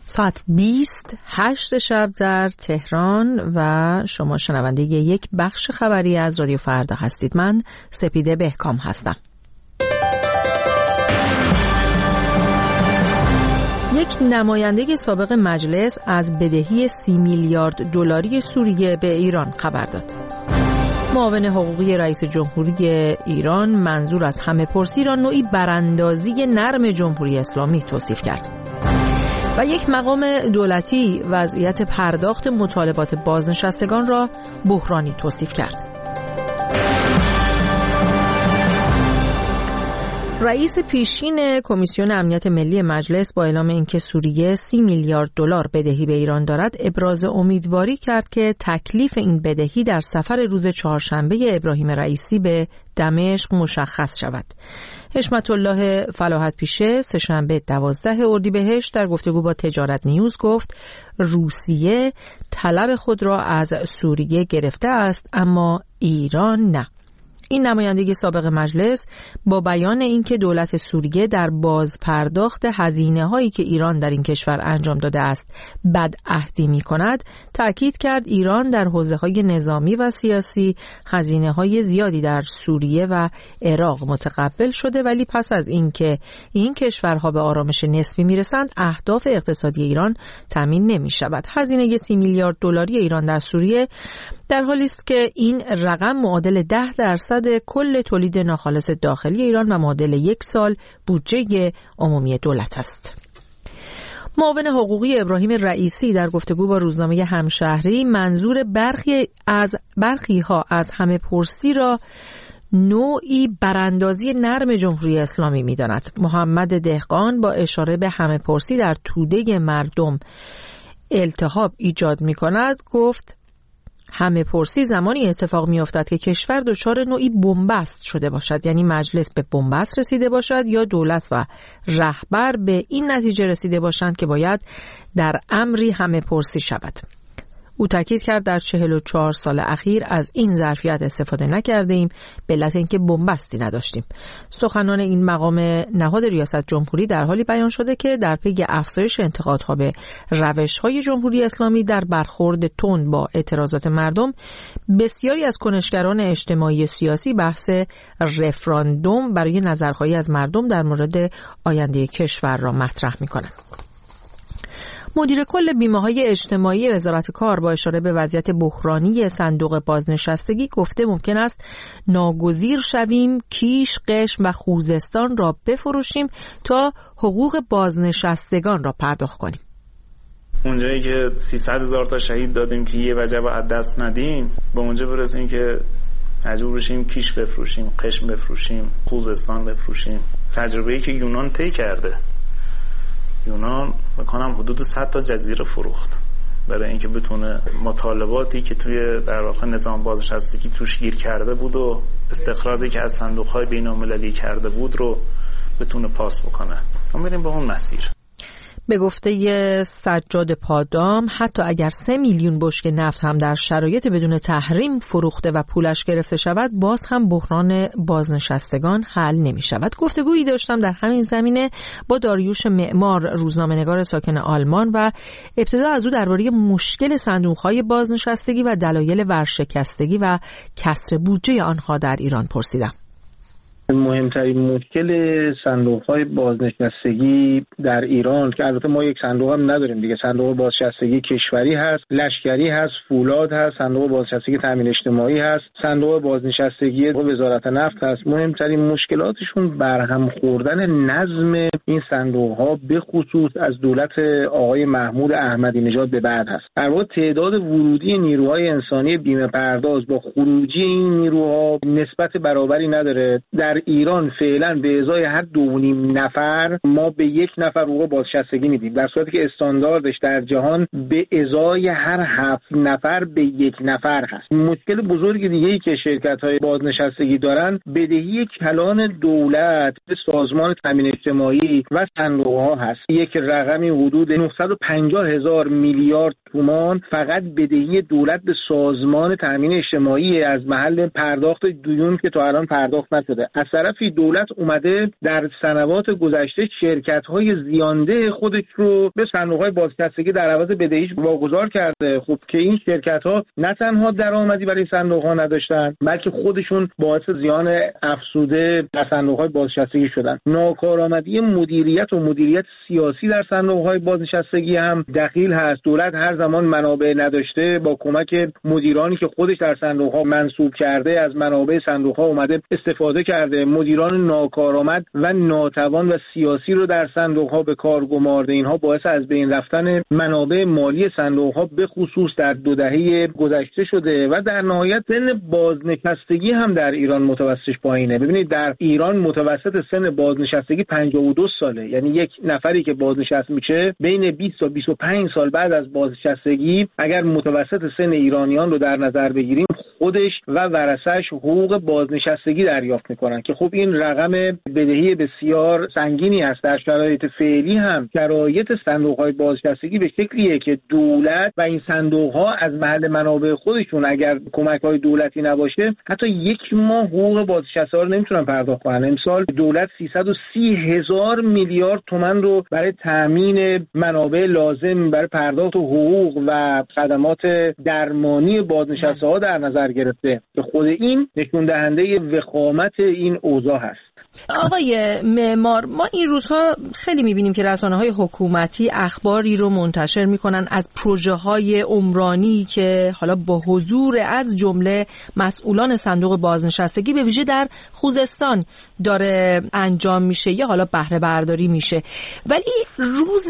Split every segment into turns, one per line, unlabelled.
ساعت 28 شب در تهران و شما شنونده یک بخش خبری از رادیو فردا هستید. من سپیده بهکام هستم. یک نماینده سابق مجلس از بدهی 30 میلیارد دلاری سوریه به ایران خبر داد. معاون حقوقی رئیس جمهوری ایران منظور از همه پرسی را نوعی براندازی نرم جمهوری اسلامی توصیف کرد. و یک مقام دولتی وضعیت پرداخت مطالبات بازنشستگان را بحرانی توصیف کرد. رئیس پیشین کمیسیون امنیت ملی مجلس با اعلام اینکه سوریه 30 میلیارد دلار بدهی به ایران دارد، ابراز امیدواری کرد که تکلیف این بدهی در سفر روز چهارشنبه ابراهیم رئیسی به دمشق مشخص شود. حشمت الله فلاحت پیشه سه‌شنبه 12 اردیبهشت در گفتگو با تجارت نیوز گفت روسیه طلب خود را از سوریه گرفته است اما ایران نه. این نمایندگی سابق مجلس با بیان اینکه دولت سوریه در بازپرداخت هزینه‌هایی که ایران در این کشور انجام داده است بدعهدی می‌کند، تأکید کرد ایران در حوزه‌های نظامی و سیاسی هزینه‌های زیادی در سوریه و عراق متقبل شده، ولی پس از اینکه این کشورها به آرامش نسبی می‌رسند، اهداف اقتصادی ایران تامین نمی‌شود. هزینه 30 میلیارد دلاری ایران در سوریه در حالی است که این رقم معادل 10% کل تولید ناخالص داخلی ایران و معادل 1 سال بودجه عمومی دولت است. معاون حقوقی ابراهیم رئیسی در گفتگو با روزنامه همشهری منظور برخی ها از همه پرسی را نوعی براندازی نرم جمهوری اسلامی می‌داند. محمد دهقان با اشاره به همه پرسی در توده مردم التهاب ایجاد می‌کند گفت همه پرسی زمانی اتفاق می افتد که کشور دچار نوعی بنبست شده باشد، یعنی مجلس به بنبست رسیده باشد یا دولت و رهبر به این نتیجه رسیده باشند که باید در امری همه پرسی شود. او تاکید کرد در 44 سال اخیر از این ظرفیت استفاده نکرده ایم به علت اینکه بنبستی نداشتیم. سخنان این مقام نهاد ریاست جمهوری در حالی بیان شده که در پی افزایش انتقادها به روش‌های جمهوری اسلامی در برخورد تند با اعتراضات مردم، بسیاری از کنشگران اجتماعی سیاسی بحث رفراندوم برای نظرخواهی از مردم در مورد آینده کشور را مطرح می‌کنند. مدیر کل بیمه‌های اجتماعی وزارت کار با اشاره به وضعیت بحرانی صندوق بازنشستگی گفته ممکن است ناگزیر شویم کیش، قشم و خوزستان را بفروشیم تا حقوق بازنشستگان را پرداخت کنیم.
اونجایی که 300,000 تا شهید دادیم که یه وجب از دست ندیم، به اونجا برسیم که مجبور بشیم کیش بفروشیم، قشم بفروشیم، خوزستان بفروشیم. تجربه‌ای که یونان طی کرده. یونان میکنم حدود 100 تا جزیره فروخت برای اینکه بتونه مطالباتی که توی در واقع نظام بازنشستگی توش گیر کرده بود و استخراجی که از صندوق‌های بین‌المللی کرده بود رو بتونه پاس بکنه. ما میریم به اون مسیر.
به گفته سجاد پادام حتی اگر 3 میلیون بشکه نفت هم در شرایط بدون تحریم فروخته و پولش گرفته شود، باز هم بحران بازنشستگان حل نمی شود. گفتگویی داشتم در همین زمینه با داریوش معمار، روزنامه‌نگار ساکن آلمان، و ابتدا از او درباره مشکل صندوق‌های بازنشستگی و دلایل ورشکستگی و کسر بودجه آنها در ایران پرسیدم.
مهمترین مشکل صندوق‌های بازنشستگی در ایران که البته ما یک صندوق هم نداریم دیگه، صندوق بازنشستگی کشوری هست، لشکری هست، فولاد هست، صندوق بازنشستگی تامین اجتماعی هست، صندوق بازنشستگی وزارت نفت هست. مهمترین مشکلاتشون برهم خوردن نظم این صندوق‌ها به خصوص از دولت آقای محمود احمدی نژاد به بعد هست. در واقع تعداد ورودی نیروهای انسانی بیمه پرداز با خروجی این نیروها نسبت برابری نداره. در ایران فعلا به ازای هر 2.5 نفر ما به 1 نفر حقوق بازنشستگی میدیم، در صورتی که استانداردش در جهان به ازای هر 7 نفر به 1 نفر هست. مشکل بزرگ دیگه‌ای که شرکت‌های بازنشستگی دارن بدهی کلان دولت به سازمان تامین اجتماعی و صندوق‌ها هست. یک رقمی حدود 950,000 میلیارد تومان فقط بدهی دولت به سازمان تامین اجتماعی از محل پرداخت دیون که تا الان پرداخت نشده. از طرفی دولت اومده در سنوات گذشته شرکت‌های زیانده خودش رو به صندوق‌های بازنشستگی در عوض بدهیش واگذار کرده. خب که این شرکت‌ها نه تنها درآمدی برای صندوق‌ها نداشتن، بلکه خودشون باعث زیان افزوده در صندوق‌های بازنشستگی شدن. ناکارآمدی مدیریت و مدیریت سیاسی در صندوق‌های بازنشستگی هم دخیل هست. دولت هر زمان منابع نداشته با کمک مدیرانی که خودش در صندوق‌ها منصوب کرده از منابع صندوق‌ها اومده استفاده کرده. مدیران ناکارآمد و ناتوان و سیاسی رو در صندوق‌ها به کار گمارده. اینها باعث از بین رفتن منابع مالی صندوق‌ها به خصوص در 2 دهه گذشته شده و در نهایت سن بازنشستگی هم در ایران متوسطش پایینه. ببینید در ایران متوسط سن بازنشستگی 52 ساله، یعنی یک نفری که بازنشست میشه بین 20 تا 25 سال بعد از بازنشستگی اگر متوسط سن ایرانیان رو در نظر بگیریم خودش و ورثه‌اش حقوق بازنشستگی دریافت میکنن که خب این رقم بدهی بسیار سنگینی است. در شرایط فعلی هم شرایط صندوق‌های بازنشستگی به شکلیه که دولت و این صندوق‌ها از محل منابع خودشون اگر کمک‌های دولتی نباشه حتی 1 ماه حقوق بازنشسته‌ها رو نمیتونن پرداخت کنن. امسال دولت 330,000 میلیارد تومان رو برای تامین منابع لازم برای پرداخت حقوق و خدمات درمانی بازنشسته‌ها در نظر گرفته که خود این نشون دهنده وخامت این اوضاع هست.
آقای معمار، ما این روزها خیلی می‌بینیم که رسانه‌های حکومتی اخباری رو منتشر می‌کنن از پروژه‌های عمرانی که حالا با حضور از جمله مسئولان صندوق بازنشستگی به ویژه در خوزستان داره انجام میشه یا حالا بهره برداری میشه. ولی روز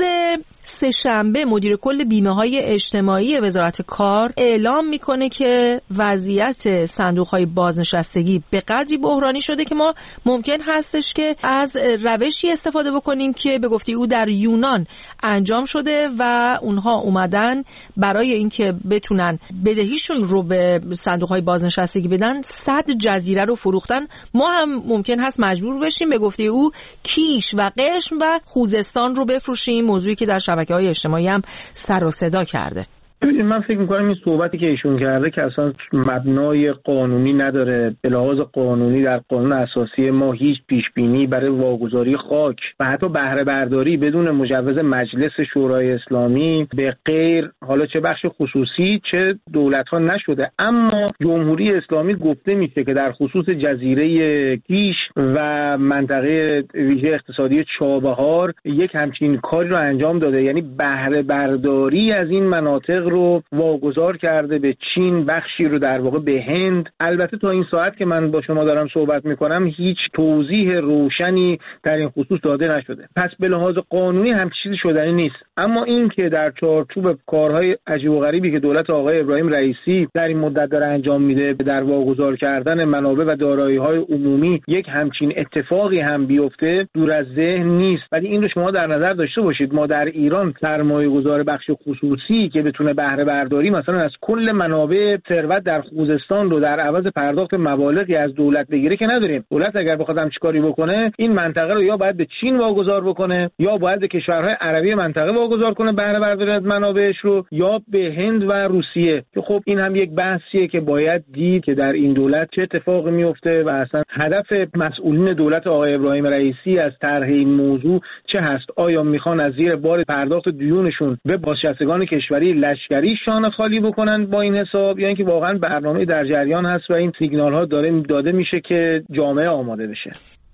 سه‌شنبه مدیر کل بیمه‌های اجتماعی وزارت کار اعلام می‌کنه که وضعیت صندوق‌های بازنشستگی به قدری بحرانی شده که ما ممکن هستش که از روشی استفاده بکنیم که به گفته او در یونان انجام شده و اونها اومدن برای اینکه بتونن بدهیشون رو به صندوق‌های بازنشستگی بدن 100 جزیره رو فروختن. ما هم ممکن هست مجبور بشیم به گفته او کیش و قشم و خوزستان رو بفروشیم، موضوعی که در شبکه‌های اجتماعی هم سر و صدا کرده.
ببینید من فکر می‌کنم این صحبتی که ایشون کرده که اصلا مبنای قانونی نداره. به لحاظ قانونی در قانون اساسی ما هیچ پیشبینی برای واگذاری خاک و حتی بهره برداری بدون مجوز مجلس شورای اسلامی به غیر حالا چه بخش خصوصی چه دولت‌ها نشده. اما جمهوری اسلامی گفته میشه که در خصوص جزیره کیش و منطقه ویژه اقتصادی چابهار یک همچین کاری رو انجام داده، یعنی بهره برداری از این مناطق رو واگذار کرده به چین، بخشی رو در واقع به هند. البته تا این ساعت که من با شما دارم صحبت میکنم هیچ توضیح روشنی در این خصوص داده نشده، پس به لحاظ قانونی هم چیزی شدنی نیست. اما این که در چارچوب کارهای عجیب و غریبی که دولت آقای ابراهیم رئیسی در این مدت داره انجام میده در واگذار کردن منابع و دارایی‌های عمومی یک همچین اتفاقی هم بیفته دور از ذهن نیست. ولی این رو شما در نظر داشته باشید ما در ایران سرمایه‌گذار بخش خصوصی که بتونه بهره برداری مثلا از کل منابع ثروت در خوزستان رو در عوض پرداخت مبالغی از دولت بگیره که نداریم. دولت اگر بخواد همچین کاری بکنه این منطقه رو یا باید به چین واگذار بکنه یا باید به کشورهای عربی منطقه واگذار کنه بهره برداری از منابعش رو، یا به هند و روسیه که خب این هم یک بحثیه که باید دید که در این دولت چه اتفاقی میفته و اصلا هدف مسئولین دولت آقای ابراهیم رئیسی از طرح این موضوع چه هست. آیا میخوان از زیر بار پرداخت دیونشون به بازنشستگان کشوری لشکری شانه خالی بکنن با این حساب، یا اینکه واقعا برنامه در جریان هست و این سیگنال ها داده میشه که جامعه آماده بشه.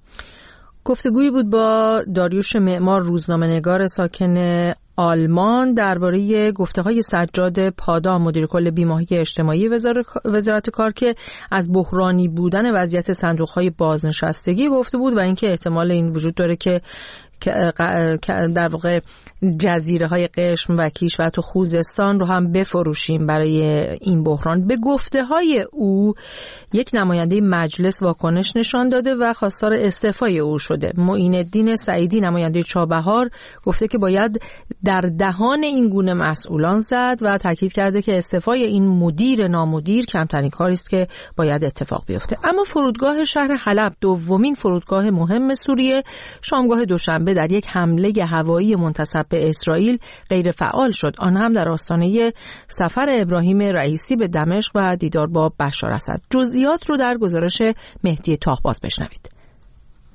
گفتگویی بود با داریوش معمار، روزنامه‌نگار ساکن آلمان، درباره گفته‌های سجاد پادا، مدیر کل بیمه‌های اجتماعی وزارت کار، که از بحرانی بودن وضعیت صندوق‌های بازنشستگی گفته بود و اینکه احتمال این وجود داره که در واقع جزیره‌های قشم و کیش و حتی خوزستان رو هم بفروشیم برای این بحران. به گفته‌های او یک نماینده مجلس واکنش نشان داده و خواستار استعفای او شده. معین الدین سعیدی، نماینده چابهار، گفته که باید در دهان این گونه مسئولان زد و تاکید کرده که استعفای این مدیر نامدیر کمترین کاری است که باید اتفاق بیفته. اما فرودگاه شهر حلب، دومین فرودگاه مهم سوریه، شامگاه دوشنبه در یک حمله هوایی منتسب به اسرائیل غیر فعال شد، آن هم در آستانه سفر ابراهیم رئیسی به دمشق و دیدار با بشار اسد. جزئیات رو در گزارش مهدی طاهباز بشنوید.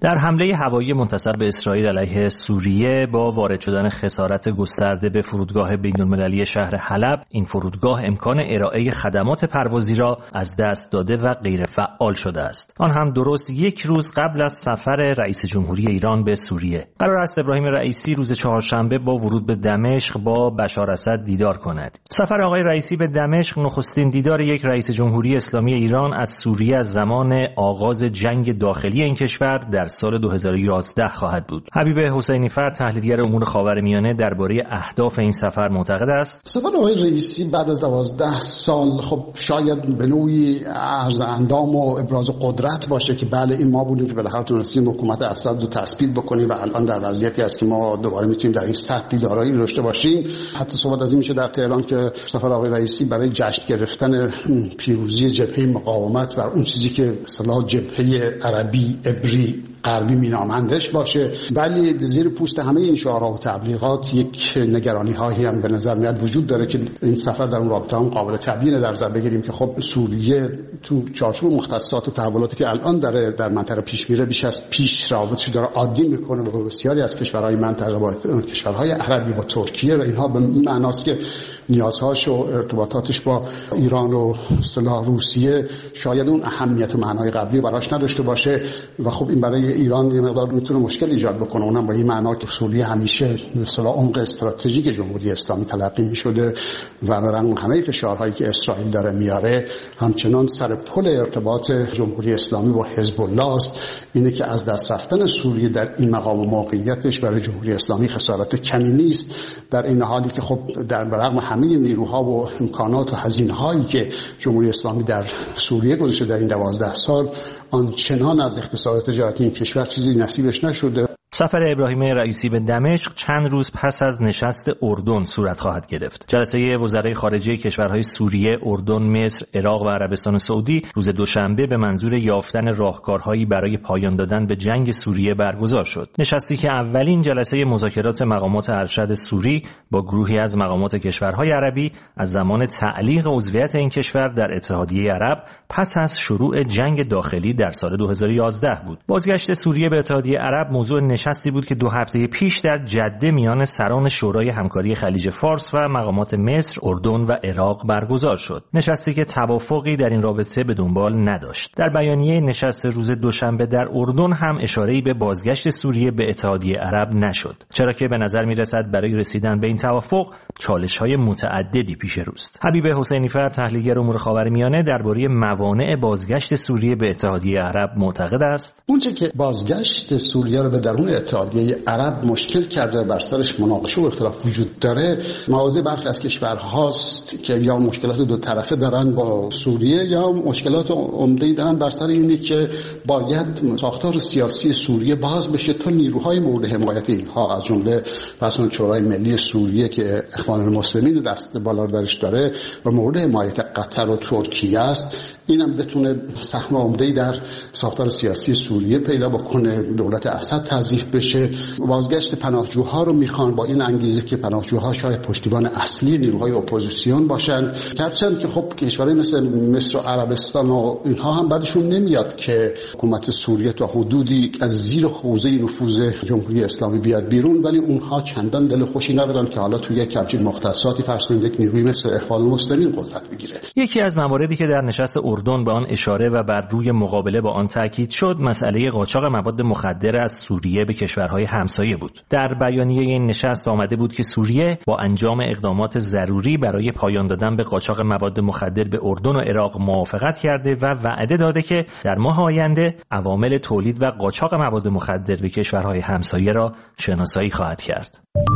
در حمله هوایی منتصب به اسرائیل علیه سوریه با وارد شدن خسارت گسترده به فرودگاه بین‌المللی شهر حلب، این فرودگاه امکان ارائه خدمات پروازی را از دست داده و غیر فعال شده است. آن هم درست یک روز قبل از سفر رئیس جمهوری ایران به سوریه. قرار است ابراهیم رئیسی روز چهارشنبه با ورود به دمشق با بشار اسد دیدار کند. سفر آقای رئیسی به دمشق نخستین دیدار یک رئیس جمهوری اسلامی ایران از سوریه از زمان آغاز جنگ داخلی این کشور در سال 2011 خواهد بود. حبیب حسینی فرد، تحلیلگر امور خاورمیانه، درباره اهداف این سفر معتقد است:
سفر آقای رئیسی بعد از 12 سال خب شاید به نوعی عرض اندام و ابراز قدرت باشه که بله این ما بودیم که بالاخره تونستیم حکومت اسد رو تثبیت بکنیم و الان در وضعیتی است که ما دوباره میتونیم در این سطح دیدارایی داشته باشیم. حتی صحبت از این میشه در تهران که سفر آقای رئیسی برای جشن گرفتن پیروزی جبهه مقاومت بر اون چیزی که اصطلاح جبهه عربی عبری غربی مینامندش باشه. ولی زیر پوست همه این شعارها و تبلیغات یک نگرانی هایی هم به نظر میاد وجود داره که این سفر در اون رابطه هم قابل تبیین در نظر بگیریم که خب سوریه تو چارچوب مختصات و تحولاتی که الان داره در منطقه پیش میره بیش از پیش روابطی داره عادی میکنه با بسیاری از کشورهای منطقه، با کشورهای عربی، با ترکیه و اینها، به این معناست که نیازهاش و ارتباطاتش با ایران و اصطلاح روسیه شاید اون اهمیت و معنای قبلی براش نداشته باشه و خب این برای ایران یه مقدار میتونه مشکل ایجاد بکنه. اونم با این معنا که سوریه همیشه مثلا عمق استراتژیک جمهوری اسلامی تلقی میشده و برای همه فشارهایی که اسرائیل داره میاره همچنان سر پل ارتباط جمهوری اسلامی با حزب الله است. اینه که از دست رفتن سوریه در این مقام و موقعیتش برای جمهوری اسلامی خسارت کمی نیست، در این حالی که خب در برغم همه نیروها و امکانات و هزینه‌هایی که جمهوری اسلامی در سوریه گذاشته در این 12 سال آنچنان از اقتصاد تجارتی این کشور چیزی نصیبش نشده.
سفر ابراهیم رئیسی به دمشق چند روز پس از نشست اردن صورت خواهد گرفت. جلسه وزرای خارجه کشورهای سوریه، اردن، مصر، عراق و عربستان سعودی روز دوشنبه به منظور یافتن راهکارهایی برای پایان دادن به جنگ سوریه برگزار شد. نشستی که اولین جلسه مذاکرات مقامات ارشد سوری با گروهی از مقامات کشورهای عربی از زمان تعلیق عضویت این کشور در اتحادیه عرب پس از شروع جنگ داخلی در سال 2011 بود. بازگشت سوریه به اتحادیه عرب موضوع نشستی بود که 2 هفته پیش در جده میان سران شورای همکاری خلیج فارس و مقامات مصر، اردن و عراق برگزار شد. نشستی که توافقی در این رابطه به دنبال نداشت. در بیانیه نشست روز دوشنبه در اردن هم اشاره‌ای به بازگشت سوریه به اتحادیه عرب نشد، چرا که به نظر می‌رسد برای رسیدن به این توافق چالش‌های متعددی پیش روست. حبیب حسینی فرد، تحلیلگر امور خاورمیانه، درباره موانع بازگشت سوریه به اتحادیه عرب معتقد است:
اونچه که بازگشت سوریه رو به درون اتحادیه عرب مشکل کرده، بر سرش مناقشه و اختلاف وجود داره، مواضع برخی از کشورهاست که یا مشکلات دو طرفه دارن با سوریه یا مشکلات عمده‌ای دارن بر سر اینه که باید ساختار سیاسی سوریه باز بشه تا نیروهای مورد حمایت اینها از جمله مثلا شورای ملی سوریه که اخوان المسلمین دست بالا درش داره و مورد حمایت قطر و ترکیه است، اینم بتونه سهم عمده‌ای در ساختار سیاسی سوریه پیدا بکنه، دولت اسد تضعیف بشه. بازگشت پناهجوها رو میخوان با این انگیزه که پناهجوها شاید پشتیبان اصلی نیروهای اپوزیسیون باشن، هرچند که خب کشورهای مثل مصر و عربستان و اینها هم بعدشون نمیاد که حکومت سوریه تا حدودی از زیر خوزه نفوذ جمهوری اسلامی بیاد بیرون، ولی اونها چندان دل خوشی ندارن که حالا توی یک همچین مختصاتی فرض کنید یک نیروی مثل اخوان المسلمین قدرت بگیره.
یکی از مواردی که در نشست اردن به آن اشاره و بر روی مقابله با آن تاکید شد مسئله قاچاق مواد مخدر از سوریه به کشورهای همسایه بود. در بیانیه این نشست آمده بود که سوریه با انجام اقدامات ضروری برای پایان دادن به قاچاق مواد مخدر به اردن و عراق موافقت کرده و وعده داده که در ماه آینده عوامل تولید و قاچاق مواد مخدر به کشورهای همسایه را شناسایی خواهد کرد.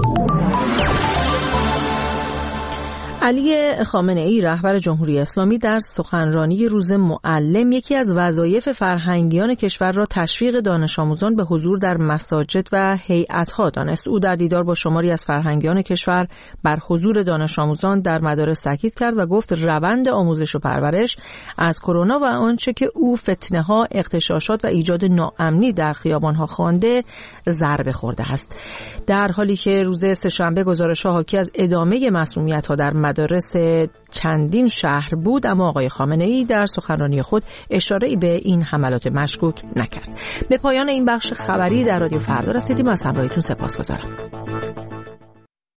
علی خامنه‌ای، رهبر جمهوری اسلامی، در سخنرانی روز معلم یکی از وظایف فرهنگیان کشور را تشویق دانش آموزان به حضور در مساجد و هیئت‌ها دانست. او در دیدار با شماری از فرهنگیان کشور بر حضور دانش آموزان در مدارس تاکید کرد و گفت روند آموزش و پرورش از کرونا و آنچه که او فتنه‌ها، اغتشاشات و ایجاد ناامنی در خیابان‌ها خوانده ضربه خورده است. در حالی که روز سه‌شنبه گزارش‌ها حاکی از ادامه مسمومیت‌ها در مدارس چندین شهر بود، اما آقای خامنه‌ای در سخنرانی خود اشاره‌ای به این حملات مشکوک نکرد. به پایان این بخش خبری در رادیو فردا رسیدیم. از همراهیتون سپاسگزارم.